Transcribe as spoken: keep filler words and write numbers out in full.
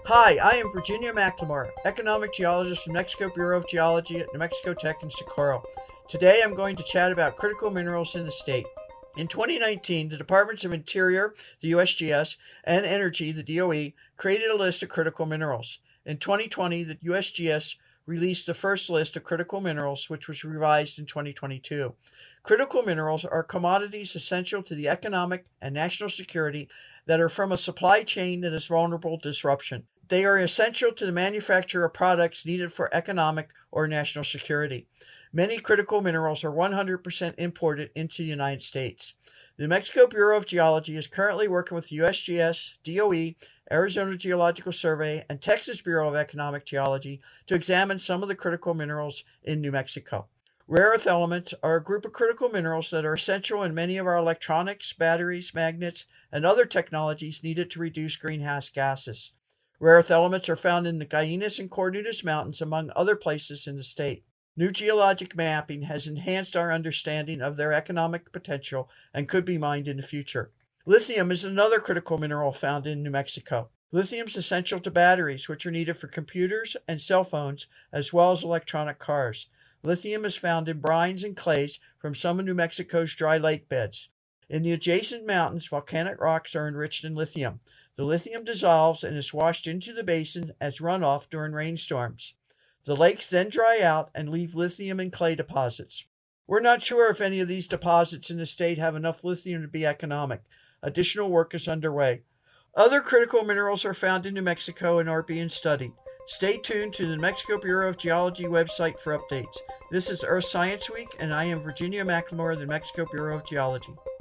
Hi, I am Virginia McLemore, economic geologist from New Mexico Bureau of Geology at New Mexico Tech in Socorro. Today I'm going to chat about critical minerals in the state. In twenty nineteen, the Departments of Interior, the U S G S, and Energy, the D O E, created a list of critical minerals. In twenty twenty, the U S G S released the first list of critical minerals, which was revised in twenty twenty-two. Critical minerals are commodities essential to the economic and national security that are from a supply chain that is vulnerable to disruption. They are essential to the manufacture of products needed for economic or national security. Many critical minerals are one hundred percent imported into the United States. The New Mexico Bureau of Geology is currently working with the U S G S, D O E, Arizona Geological Survey, and Texas Bureau of Economic Geology to examine some of the critical minerals in New Mexico. Rare earth elements are a group of critical minerals that are essential in many of our electronics, batteries, magnets, and other technologies needed to reduce greenhouse gases. Rare earth elements are found in the Guyanas and Cornudas Mountains, among other places in the state. New geologic mapping has enhanced our understanding of their economic potential and could be mined in the future. Lithium is another critical mineral found in New Mexico. Lithium is essential to batteries, which are needed for computers and cell phones, as well as electronic cars. Lithium is found in brines and clays from some of New Mexico's dry lake beds. In the adjacent mountains, volcanic rocks are enriched in lithium. The lithium dissolves and is washed into the basin as runoff during rainstorms. The lakes then dry out and leave lithium and clay deposits. We're not sure if any of these deposits in the state have enough lithium to be economic. Additional work is underway. Other critical minerals are found in New Mexico and are being studied. Stay tuned to the New Mexico Bureau of Geology website for updates. This is Earth Science Week, and I am Virginia McLemore of the New Mexico Bureau of Geology.